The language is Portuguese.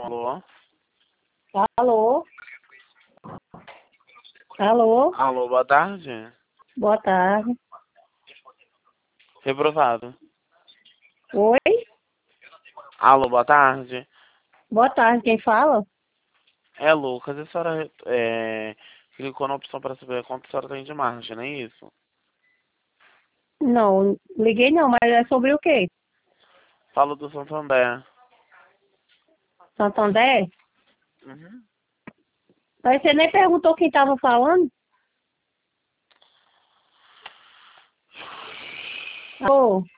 Alô? Alô? Alô? Alô, boa tarde. Boa tarde. Reprovado. Oi? Alô, boa tarde. Boa tarde, quem fala? É Lucas, a senhora clicou na opção para saber quanto a senhora tem de margem, não é isso? Não, liguei não, mas é sobre o quê? Falo do Santander. Santander? Uhum. Mas você nem perguntou quem estava falando? Alô?